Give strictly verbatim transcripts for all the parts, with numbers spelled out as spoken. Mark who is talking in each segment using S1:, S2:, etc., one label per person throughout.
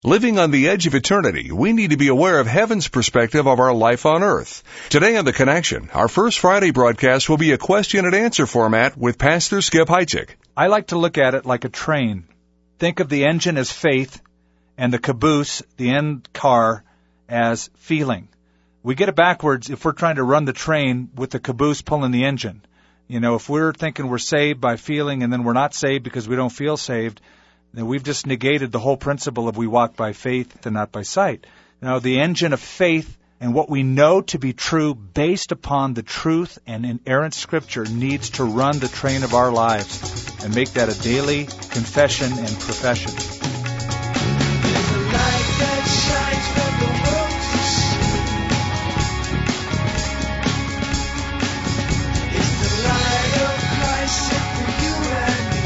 S1: Living on the edge of eternity, we need to be aware of heaven's perspective of our life on earth. Today on The Connection, our first Friday broadcast will be a question and answer format with Pastor Skip Heitzig.
S2: I like to look at it like a train. Think of the engine as faith and the caboose, the end car, as feeling. We get it backwards if we're trying to run the train with the caboose pulling the engine. You know, if we're thinking we're saved by feeling and then we're not saved because we don't feel saved, then we've just negated the whole principle of we walk by faith and not by sight. Now, the engine of faith and what we know to be true based upon the truth and inerrant Scripture needs to run the train of our lives and make that a daily confession and profession.
S3: There's a light that shines from the world to see. It's the light of Christ set for you and me.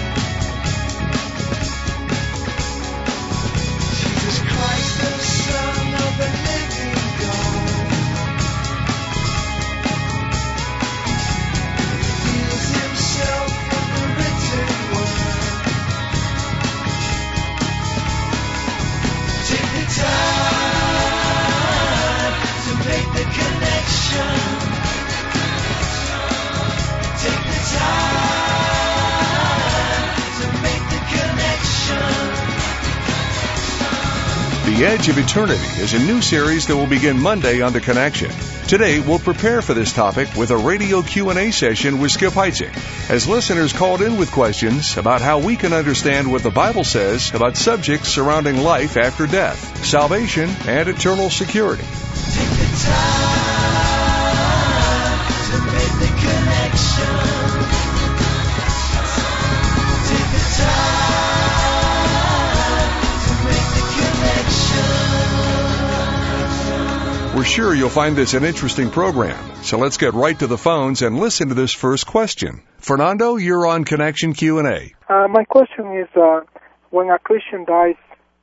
S3: Jesus Christ, the Son of the living God, reveals himself in the written word. Take the time to make the connection. Take the time to make the connection.
S1: The Edge of Eternity is a new series that will begin Monday on The Connection. Today, we'll prepare for this topic with a radio Q and A session with Skip Heitzig, as listeners called in with questions about how we can understand what the Bible says about subjects surrounding life after death, salvation, and eternal security.
S3: Take the time to make the connection. Take the time to make the connection.
S1: We're sure you'll find this an interesting program, so let's get right to the phones and listen to this first question. Fernando, you're on Connection Q and A.
S4: Uh, my question is, uh, when a Christian dies,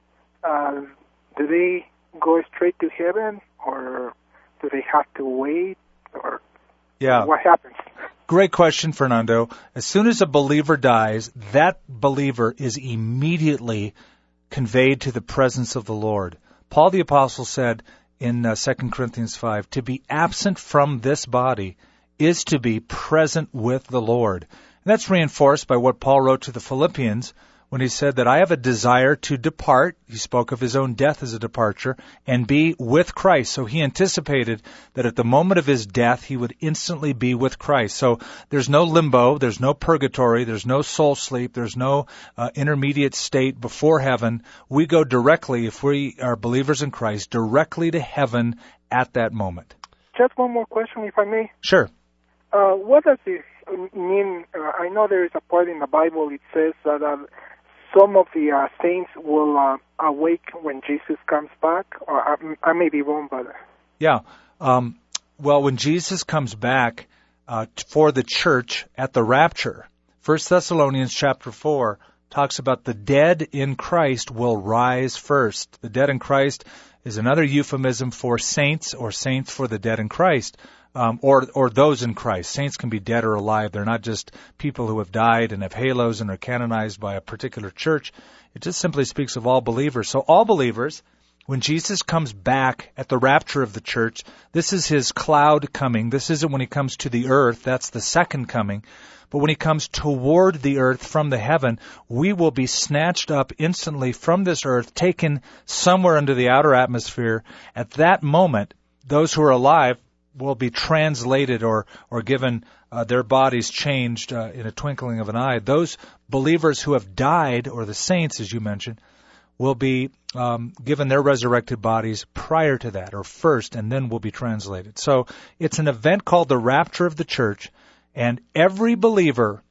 S4: uh, do they go straight to heaven, or do they have to wait, or
S2: Yeah.
S4: what happens?
S2: Great question, Fernando. As soon as a believer dies, that believer is immediately conveyed to the presence of the Lord. Paul the Apostle said in uh, Second Corinthians five, to be absent from this body is to be present with the Lord. And that's reinforced by what Paul wrote to the Philippians when he said that I have a desire to depart. He spoke of his own death as a departure and be with Christ. So he anticipated that at the moment of his death, he would instantly be with Christ. So there's no limbo, there's no purgatory, there's no soul sleep, there's no uh, intermediate state before heaven. We go directly, if we are believers in Christ, directly to heaven at that moment.
S4: Just one more question, if I may.
S2: Sure.
S4: Uh, what does this mean? Uh, I know there is a part in the Bible, it says that uh, some of the uh, saints will uh, awake when Jesus comes back, or I, I may be wrong, but...
S2: Yeah. Um, well, when Jesus comes back uh, for the church at the rapture, First Thessalonians chapter four talks about the dead in Christ will rise first. The dead in Christ is another euphemism for saints, or saints for the dead in Christ. Um, or or those in Christ. Saints can be dead or alive. They're not just people who have died and have halos and are canonized by a particular church. It just simply speaks of all believers. So all believers, when Jesus comes back at the rapture of the church, this is his cloud coming. This isn't when he comes to the earth. That's the second coming. But when he comes toward the earth from the heaven, we will be snatched up instantly from this earth, taken somewhere into the outer atmosphere. At that moment, those who are alive will be translated or or given uh, their bodies changed uh, in a twinkling of an eye. Those believers who have died, or the saints, as you mentioned, will be um, given their resurrected bodies prior to that, or first, and then will be translated. So it's an event called the rapture of the church, and every believer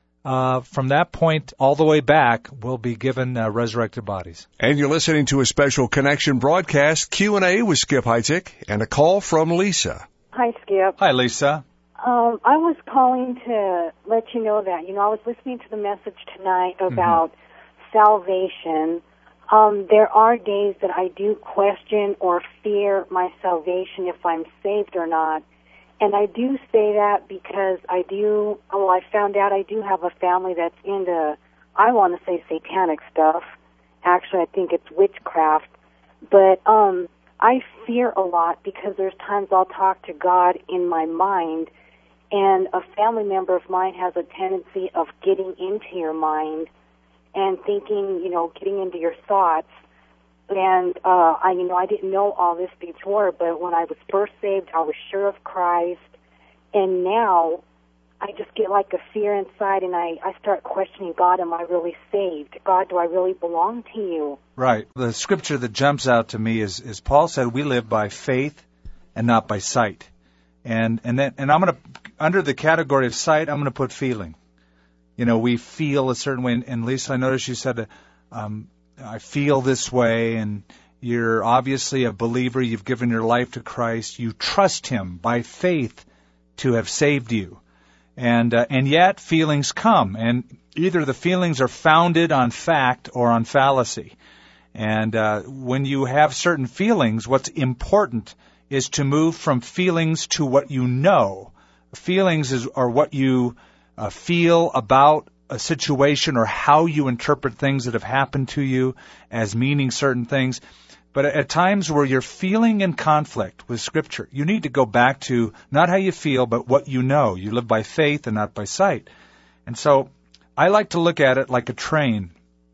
S2: Uh, from that point all the way back will be given uh, resurrected bodies.
S1: And you're listening to a special Connection broadcast, Q and A with Skip Heitzig, and a call from Lisa.
S5: Hi, Skip.
S2: Hi, Lisa.
S5: Um, I was calling to let you know that, you know, I was listening to the message tonight about mm-hmm. salvation. Um, there are days that I do question or fear my salvation, if I'm saved or not. And I do say that because I do, well, I found out I do have a family that's into, I want to say satanic stuff. actually, I think it's witchcraft. But um, I fear a lot because there's times I'll talk to God in my mind, and a family member of mine has a tendency of getting into your mind and thinking, you know, getting into your thoughts. And, uh, I, you know, I didn't know all this before, but when I was first saved, I was sure of Christ. And now I just get like a fear inside, and I, I start questioning, God, am I really saved? God, do I really belong to you?
S2: Right. The scripture that jumps out to me is, is Paul said, we live by faith and not by sight. And, and then, and I'm going to, under the category of sight, I'm going to put feeling. You know, we feel a certain way. And, and Lisa, I noticed you said, um, I feel this way, and you're obviously a believer. You've given your life to Christ. You trust Him by faith to have saved you. And uh, and yet feelings come, and either the feelings are founded on fact or on fallacy. And uh, when you have certain feelings, what's important is to move from feelings to what you know. Feelings is, are what you uh, feel about a situation or how you interpret things that have happened to you as meaning certain things. But at times where you're feeling in conflict with Scripture, you need to go back to not how you feel, but what you know. You live by faith and not by sight. And so I like to look at it like a train.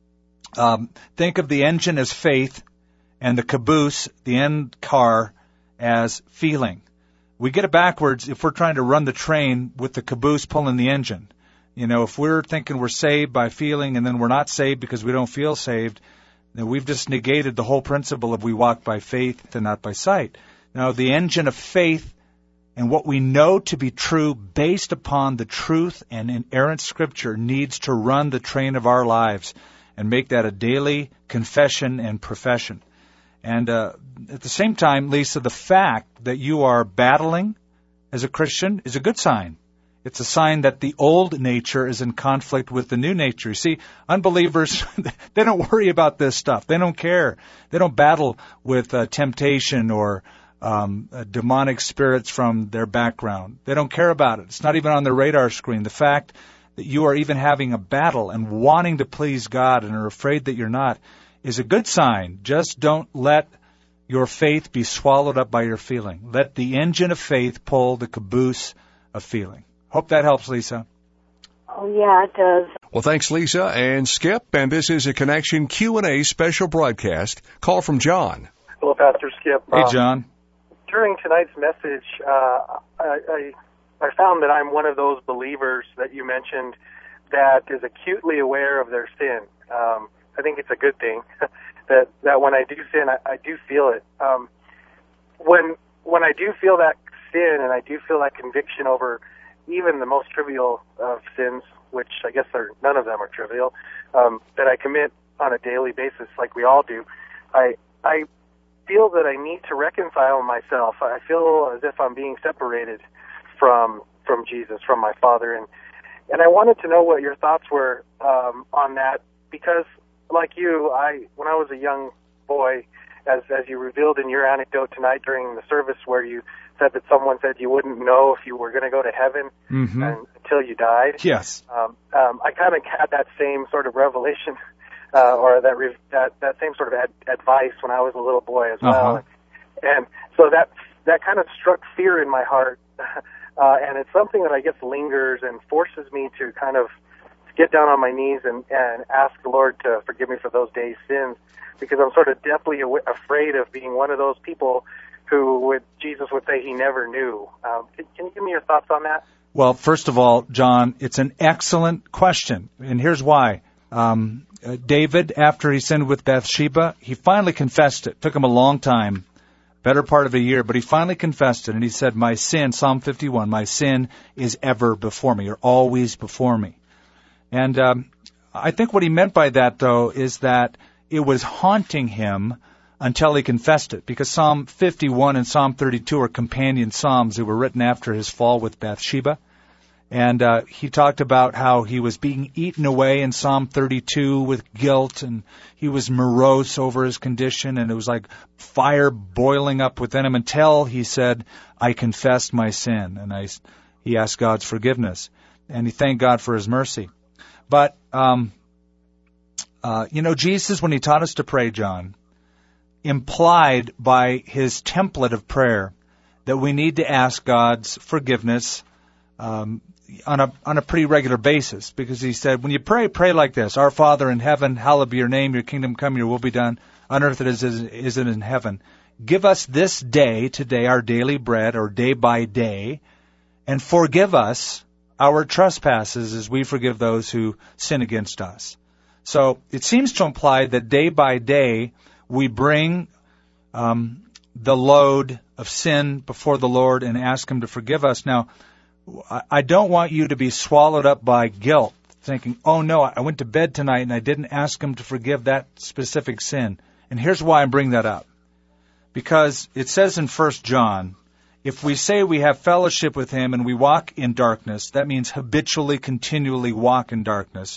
S2: Um, think of the engine as faith and the caboose, the end car, as feeling. We get it backwards if we're trying to run the train with the caboose pulling the engine. You know, if we're thinking we're saved by feeling and then we're not saved because we don't feel saved, then we've just negated the whole principle of we walk by faith and not by sight. Now, the engine of faith and what we know to be true based upon the truth and inerrant Scripture needs to run the train of our lives and make that a daily confession and profession. And uh, at the same time, Lisa, the fact that you are battling as a Christian is a good sign. It's a sign that the old nature is in conflict with the new nature. You see, unbelievers, they don't worry about this stuff. They don't care. They don't battle with uh, temptation or um, uh, demonic spirits from their background. They don't care about it. It's not even on their radar screen. The fact that you are even having a battle and wanting to please God and are afraid that you're not is a good sign. Just don't let your faith be swallowed up by your feeling. Let the engine of faith pull the caboose of feeling. Hope that helps, Lisa.
S5: Oh, yeah, it does.
S1: Well, thanks, Lisa and Skip. And this is a Connection Q and A special broadcast. Call from John.
S6: Hello, Pastor Skip.
S2: Hey,
S6: Um,
S2: John.
S6: during tonight's message, uh, I, I, I found that I'm one of those believers that you mentioned that is acutely aware of their sin. Um, I think it's a good thing that, that when I do sin, I, I do feel it. Um, when when I do feel that sin and I do feel that conviction over even the most trivial of sins, which I guess are, none of them are trivial, um, that I commit on a daily basis like we all do, I I feel that I need to reconcile myself. I feel as if I'm being separated from from Jesus, from my Father, and and I wanted to know what your thoughts were um, on that, because like you, I when I was a young boy, as as you revealed in your anecdote tonight during the service, where you said that someone said you wouldn't know if you were going to go to heaven
S2: Mm-hmm.
S6: and, until you died.
S2: Yes.
S6: Um, um, I kind of had that same sort of revelation, uh, or that, re- that that same sort of ad- advice when I was a little boy as well,
S2: Uh-huh.
S6: and so that that kind of struck fear in my heart, uh, and it's something that I guess lingers and forces me to kind of get down on my knees and, and ask the Lord to forgive me for those days' sins, because I'm sort of deathly aw- afraid of being one of those people who would Jesus would say he never knew. Um, can, can you give me your thoughts on that?
S2: Well, first of all, John, it's an excellent question, and here's why. Um, uh, David, after he sinned with Bathsheba, he finally confessed it. Took him a long time, better part of a year, but he finally confessed it, and he said, my sin, Psalm fifty-one, my sin is ever before me, or always before me. And um, I think what he meant by that, though, is that it was haunting him until he confessed it, because Psalm fifty-one and Psalm thirty-two are companion psalms that were written after his fall with Bathsheba. And uh, he talked about how he was being eaten away in Psalm thirty-two with guilt, and he was morose over his condition, and it was like fire boiling up within him until he said, I confessed my sin, and I, he asked God's forgiveness, and he thanked God for his mercy. But um, Uh, you know, Jesus, when he taught us to pray, John, implied by his template of prayer that we need to ask God's forgiveness um, on a on a pretty regular basis, because he said, when you pray, pray like this: Our Father in heaven, hallowed be your name, your kingdom come, your will be done, on earth as it is, is it in heaven. Give us this day, today, our daily bread, or day by day, and forgive us our trespasses as we forgive those who sin against us. So it seems to imply that day by day we bring um, the load of sin before the Lord and ask him to forgive us. Now, I don't want you to be swallowed up by guilt, thinking, oh no, I went to bed tonight and I didn't ask him to forgive that specific sin. And here's why I'm bringing that up. Because it says in First John, if we say we have fellowship with him and we walk in darkness, that means habitually, continually walk in darkness,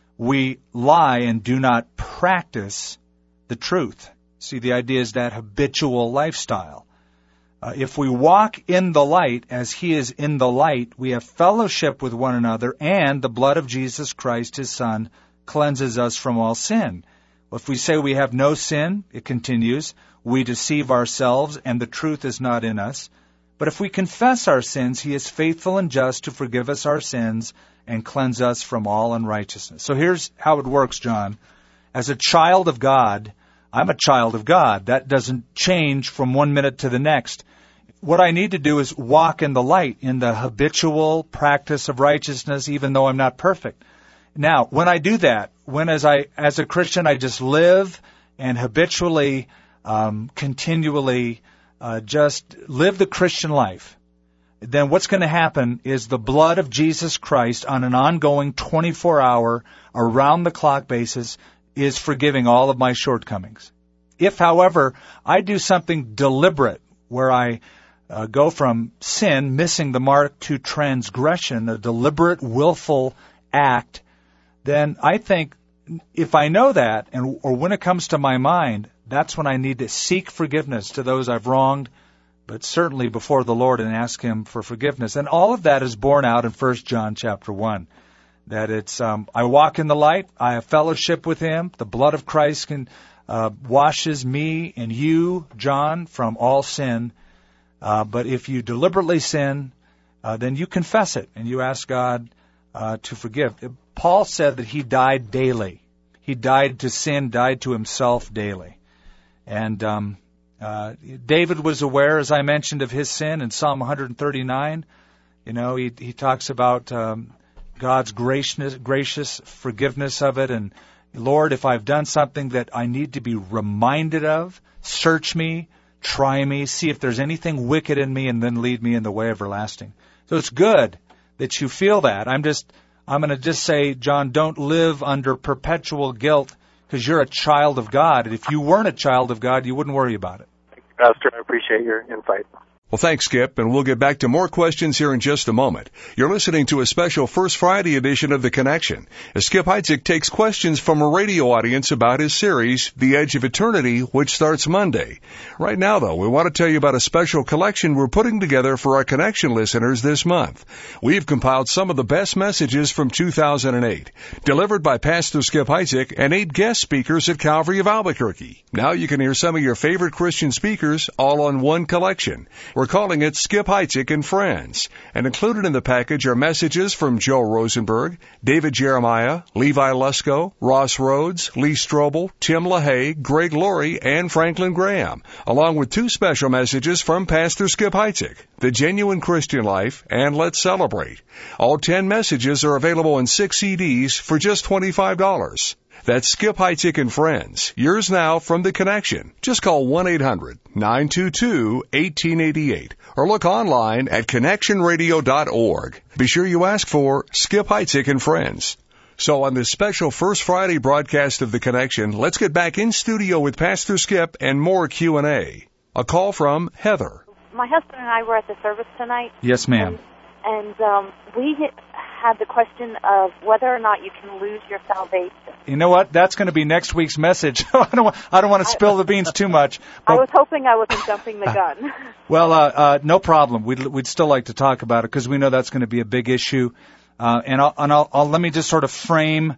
S2: we lie and do not practice the truth. See, the idea is that habitual lifestyle. Uh, if we walk in the light as he is in the light, we have fellowship with one another, and the blood of Jesus Christ, his Son, cleanses us from all sin. Well, if we say we have no sin, it continues, we deceive ourselves and the truth is not in us. But if we confess our sins, he is faithful and just to forgive us our sins and cleanse us from all unrighteousness. So here's how it works, John. As a child of God, I'm a child of God. That doesn't change from one minute to the next. What I need to do is walk in the light, in the habitual practice of righteousness, even though I'm not perfect. Now, when I do that, when as I, as a Christian, I just live and habitually, um, continually, uh, just live the Christian life, then what's going to happen is the blood of Jesus Christ on an ongoing twenty-four hour, around-the-clock basis is forgiving all of my shortcomings. If, however, I do something deliberate where I uh, go from sin, missing the mark, to transgression, a deliberate, willful act, then I think if I know that, and or when it comes to my mind, that's when I need to seek forgiveness to those I've wronged, but certainly before the Lord, and ask him for forgiveness. And all of that is borne out in First John chapter one. That it's, um, I walk in the light, I have fellowship with him, the blood of Christ can, uh, washes me and you, John, from all sin. Uh, but if you deliberately sin, uh, then you confess it and you ask God uh, to forgive. Paul said that he died daily. He died to sin, died to himself daily. And um, uh, David was aware, as I mentioned, of his sin in Psalm one thirty-nine. You know, he, he talks about um, God's gracious, gracious forgiveness of it. And, Lord, if I've done something that I need to be reminded of, search me, try me, see if there's anything wicked in me, and then lead me in the way everlasting. So it's good that you feel that. I'm just, I'm going to just say, John, don't live under perpetual guilt because you're a child of God. And if you weren't a child of God, you wouldn't worry about it.
S6: Pastor, I appreciate your insight.
S1: Well, thanks, Skip, and we'll get back to more questions here in just a moment. You're listening to a special First Friday edition of The Connection, as Skip Heitzig takes questions from a radio audience about his series, The Edge of Eternity, which starts Monday. Right now, though, we want to tell you about a special collection we're putting together for our Connection listeners this month. We've compiled some of the best messages from two thousand eight, delivered by Pastor Skip Heitzig and eight guest speakers at Calvary of Albuquerque. Now you can hear some of your favorite Christian speakers all on one collection. We're calling it Skip Heitzig and Friends. And included in the package are messages from Joe Rosenberg, David Jeremiah, Levi Lusko, Ross Rhodes, Lee Strobel, Tim LaHaye, Greg Laurie, and Franklin Graham, along with two special messages from Pastor Skip Heitzig, The Genuine Christian Life and Let's Celebrate. All ten messages are available in six C Ds for just twenty-five dollars. That's Skip Heitzig and Friends. Yours now from The Connection. Just call one eight hundred nine two two one eight eight eight or look online at connection radio dot org. Be sure you ask for Skip Heitzig and Friends. So on this special First Friday broadcast of The Connection, let's get back in studio with Pastor Skip and more Q and A. A call from Heather.
S7: My husband and I were at the service tonight.
S2: Yes, ma'am.
S7: And, and um, we had the question of whether or not you can lose your salvation.
S2: You know what? That's going to be next week's message. I don't want, I don't want to spill the beans too much. But,
S7: I was hoping I wasn't jumping the gun.
S2: Well, uh, uh, no problem. We'd, we'd still like to talk about it because we know that's going to be a big issue. Uh, and I'll, and I'll, I'll let me just sort of frame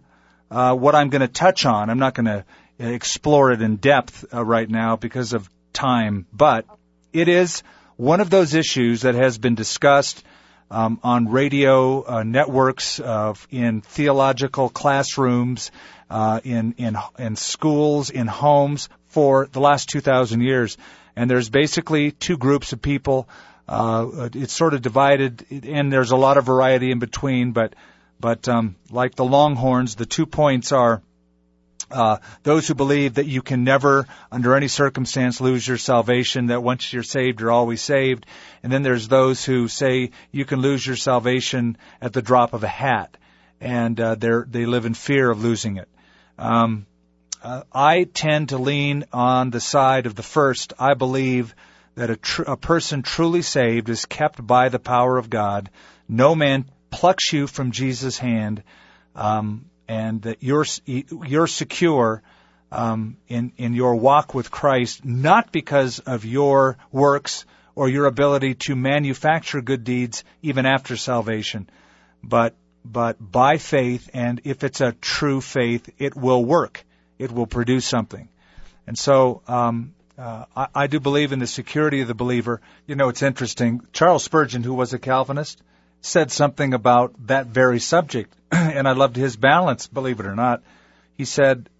S2: uh, what I'm going to touch on. I'm not going to explore it in depth uh, right now because of time, but it is one of those issues that has been discussed um, on radio uh, networks, uh, in theological classrooms, uh, in, in in schools, in homes for the last two thousand years. And there's basically two groups of people. Uh, it's sort of divided, and there's a lot of variety in between. But but um, like the Longhorns, the two points are Uh, those who believe that you can never, under any circumstance, lose your salvation, that once you're saved, you're always saved. And then there's those who say you can lose your salvation at the drop of a hat, and uh, they're, they live in fear of losing it. Um, uh, I tend to lean on the side of the first. I believe that a, tr- a person truly saved is kept by the power of God. No man plucks you from Jesus' hand. Um, and that you're you're secure um, in in your walk with Christ, not because of your works or your ability to manufacture good deeds even after salvation, but but by faith, and if it's a true faith, it will work. It will produce something. And so um, uh, I, I do believe in the security of the believer. You know, it's interesting. Charles Spurgeon, who was a Calvinist, said something about that very subject, and I loved his balance, believe it or not. He said,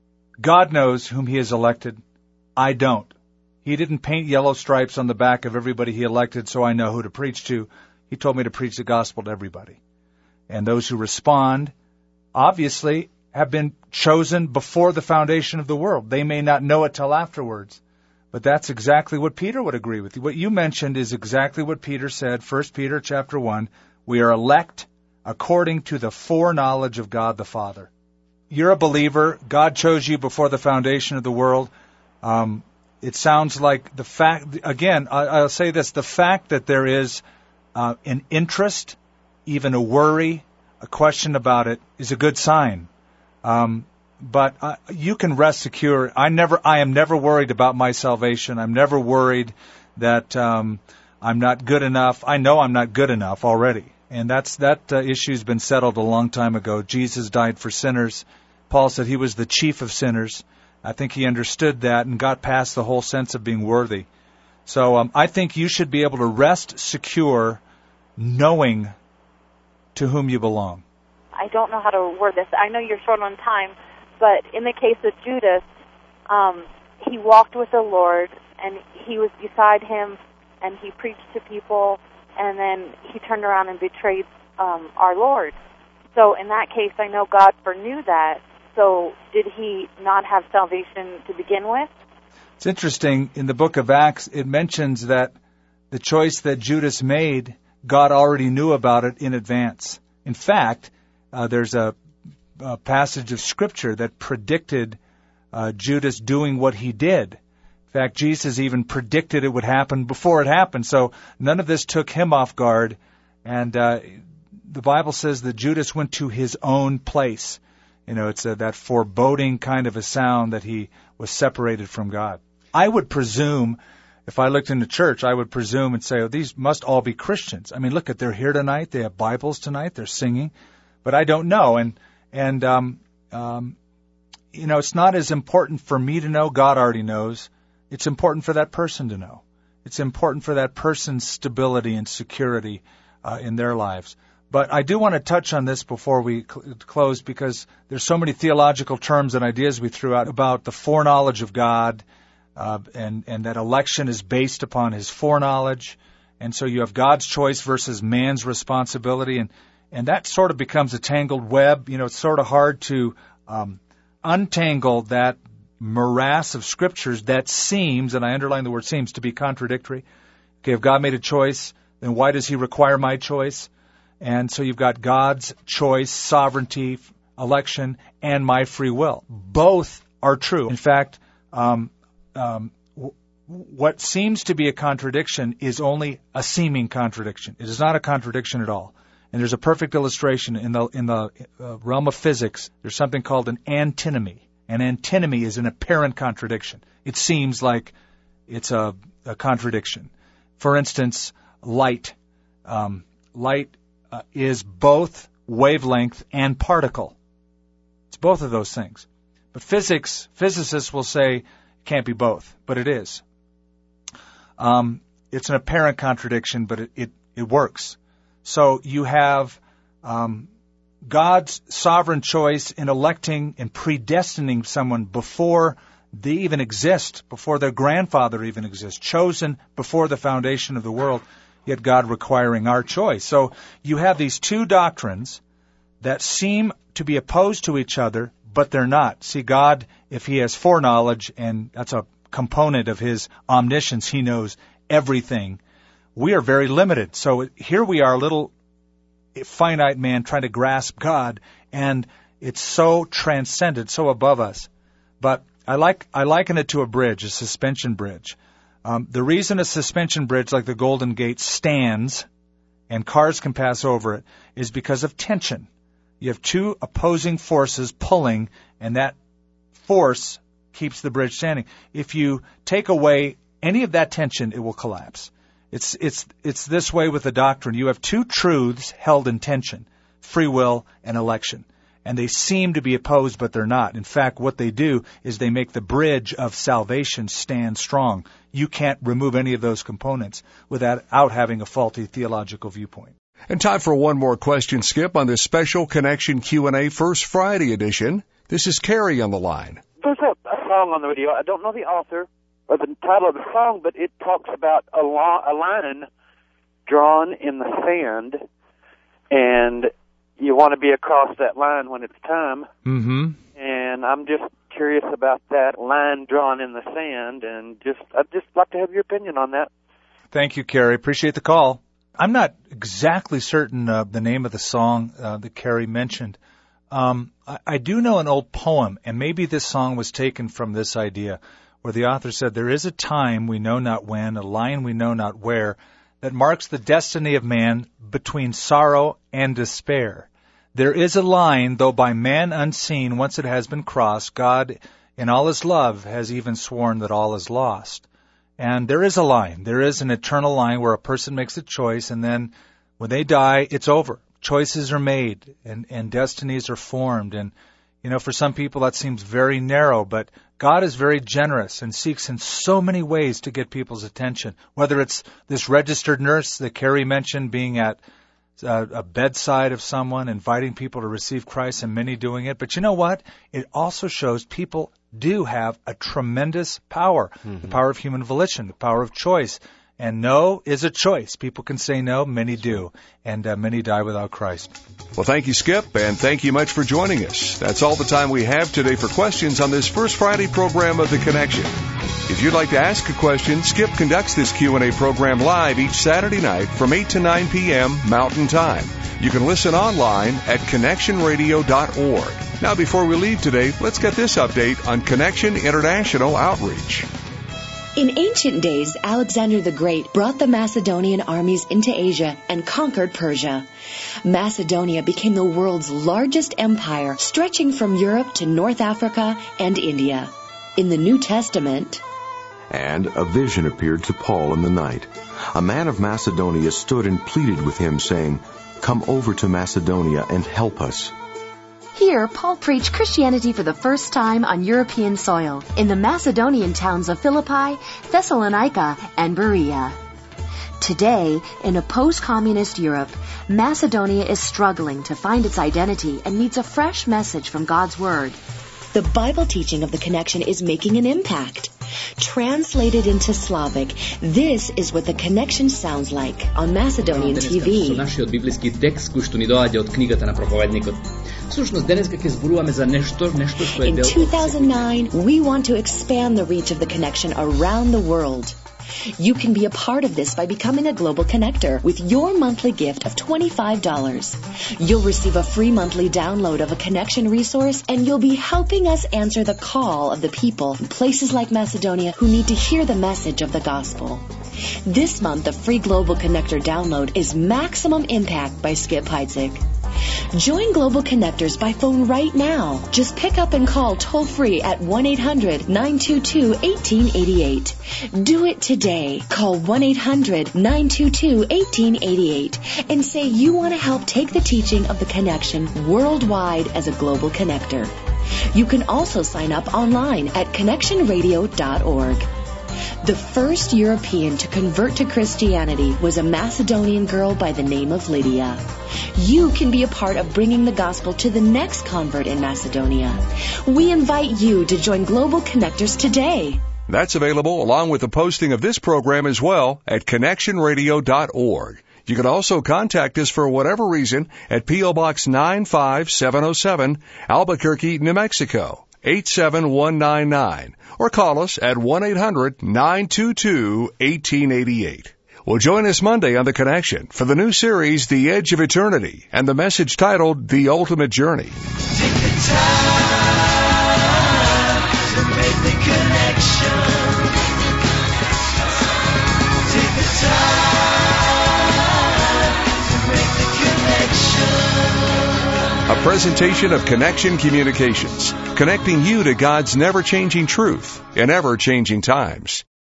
S2: God knows whom he has elected. I don't. He didn't paint yellow stripes on the back of everybody he elected so I know who to preach to. He told me to preach the gospel to everybody. And those who respond, obviously, have been chosen before the foundation of the world. They may not know it till afterwards. But that's exactly what Peter would agree with you. What you mentioned is exactly what Peter said, First Peter chapter one. We are elect according to the foreknowledge of God the Father. You're a believer. God chose you before the foundation of the world. Um, it sounds like the fact, again, I, I'll say this, the fact that there is uh, an interest, even a worry, a question about it, is a good sign. Um But uh, you can rest secure. I never, I am never worried about my salvation. I'm never worried that um, I'm not good enough. I know I'm not good enough already, and that's that uh, issue's been settled a long time ago. Jesus died for sinners. Paul said he was the chief of sinners. I think he understood that and got past the whole sense of being worthy. So um, I think you should be able to rest secure, knowing to whom you belong.
S7: I don't know how to word this. I know you're short on time. But in the case of Judas, um, he walked with the Lord, and he was beside him, and he preached to people, and then he turned around and betrayed um, our Lord. So in that case, I know God foreknew that. So did he not have salvation to begin with?
S2: It's interesting. In the book of Acts, it mentions that the choice that Judas made, God already knew about it in advance. In fact, uh, there's a A passage of Scripture that predicted uh, Judas doing what he did. In fact, Jesus even predicted it would happen before it happened. So none of this took him off guard. And uh, the Bible says that Judas went to his own place. You know, it's a, that foreboding kind of a sound that he was separated from God. I would presume, if I looked in the church, I would presume and say, oh, these must all be Christians. I mean, look, at they're here tonight. They have Bibles tonight. They're singing. But I don't know. And And, um, um, you know, it's not as important for me to know. God already knows. It's important for that person to know. It's important for that person's stability and security uh, in their lives. But I do want to touch on this before we cl- close, because there's so many theological terms and ideas we threw out about the foreknowledge of God, uh, and, and that election is based upon his foreknowledge. And so you have God's choice versus man's responsibility. And And that sort of becomes a tangled web. You know, it's sort of hard to um, untangle that morass of scriptures that seems, and I underline the word seems, to be contradictory. Okay, if God made a choice, then why does he require my choice? And so you've got God's choice, sovereignty, election, and my free will. Both are true. In fact, um, um, w- what seems to be a contradiction is only a seeming contradiction. It is not a contradiction at all. And there's a perfect illustration in the in the uh, realm of physics. There's something called an antinomy. An antinomy is an apparent contradiction. It seems like it's a, a contradiction. For instance, light. Um, light uh, is both wavelength and particle. It's both of those things. But physics, physicists will say it can't be both, but it is. Um, it's an apparent contradiction, but it, it, it works. So you have um, God's sovereign choice in electing and predestining someone before they even exist, before their grandfather even exists, chosen before the foundation of the world, yet God requiring our choice. So you have these two doctrines that seem to be opposed to each other, but they're not. See, God, if He has foreknowledge, and that's a component of His omniscience, He knows everything. We are very limited. So here we are, a little finite man trying to grasp God, and it's so transcendent, so above us. But I like I liken it to a bridge, a suspension bridge. Um, the reason a suspension bridge like the Golden Gate stands and cars can pass over it is because of tension. You have two opposing forces pulling, and that force keeps the bridge standing. If you take away any of that tension, it will collapse. It's it's it's this way with the doctrine. You have two truths held in tension, free will and election. And they seem to be opposed, but they're not. In fact, what they do is they make the bridge of salvation stand strong. You can't remove any of those components without out having a faulty theological viewpoint.
S1: And time for one more question, Skip, on this special Connection Q and A First Friday edition. This is Carrie on the line.
S8: There's a, a song on the radio. I don't know the author or the title of the song, but it talks about a, lo- a line drawn in the sand, and you want to be across that line when it's time.
S2: Mm-hmm.
S8: And I'm just curious about that line drawn in the sand, and just I'd just like to have your opinion on that.
S2: Thank you, Carrie. Appreciate the call. I'm not exactly certain uh, the name of the song uh, that Carrie mentioned. Um, I, I do know an old poem, and maybe this song was taken from this idea, where the author said, "There is a time we know not when, a line we know not where, that marks the destiny of man between sorrow and despair. There is a line, though by man unseen, once it has been crossed, God, in all His love, has even sworn that all is lost." And there is a line. There is an eternal line where a person makes a choice, and then when they die, it's over. Choices are made, and, and destinies are formed. And, you know, for some people that seems very narrow, but God is very generous and seeks in so many ways to get people's attention, whether it's this registered nurse that Carrie mentioned being at uh, a bedside of someone, inviting people to receive Christ, and many doing it. But you know what? It also shows people do have a tremendous power, mm-hmm. the power of human volition, the power of choice. And no is a choice. People can say no, many do, and uh, many die without Christ.
S1: Well, thank you, Skip, and thank you much for joining us. That's all the time we have today for questions on this First Friday program of The Connection. If you'd like to ask a question, Skip conducts this Q and A program live each Saturday night from eight to nine p.m. Mountain Time. You can listen online at connection radio dot org. Now, before we leave today, let's get this update on Connection International Outreach.
S9: In ancient days, Alexander the Great brought the Macedonian armies into Asia and conquered Persia. Macedonia became the world's largest empire, stretching from Europe to North Africa and India. In the New Testament,
S10: "And a vision appeared to Paul in the night. A man of Macedonia stood and pleaded with him, saying, 'Come over to Macedonia and help us.'"
S11: Here, Paul preached Christianity for the first time on European soil in the Macedonian towns of Philippi, Thessalonica, and Berea. Today, in a post-communist Europe, Macedonia is struggling to find its identity and needs a fresh message from God's Word.
S9: The Bible teaching of The Connection is making an impact. Translated into Slavic, this is what The Connection sounds like on Macedonian T V.
S12: Нашиот библиски текст кој што ни доаѓа од книгата на проповедникот. Всушност денеска ќе зборуваме за нешто, нешто што е
S9: In
S12: дел.
S9: two thousand nine, we want to expand the reach of The Connection around the world. You can be a part of this by becoming a Global Connector with your monthly gift of twenty-five dollars. You'll receive a free monthly download of a Connection resource, and you'll be helping us answer the call of the people in places like Macedonia who need to hear the message of the gospel. This month, the free Global Connector download is Maximum Impact by Skip Heitzig. Join Global Connectors by phone right now. Just pick up and call toll-free at one eight hundred nine two two one eight eight eight. Do it today. Call one eight hundred nine two two one eight eight eight and say you want to help take the teaching of The Connection worldwide as a Global Connector. You can also sign up online at connection radio dot org. The first European to convert to Christianity was a Macedonian girl by the name of Lydia. You can be a part of bringing the gospel to the next convert in Macedonia. We invite you to join Global Connectors today.
S1: That's available along with the posting of this program as well at connection radio dot org. You can also contact us for whatever reason at P O. Box nine five seven oh seven, Albuquerque, New Mexico, eight seven one nine nine, or call us at one eight hundred nine two two one eight eight eight. Well, join us Monday on The Connection for the new series, The Edge of Eternity, and the message titled, The Ultimate Journey.
S3: Take the time to make the connection. Take the time to make the connection.
S1: A presentation of Connection Communications, connecting you to God's never-changing truth in ever-changing times.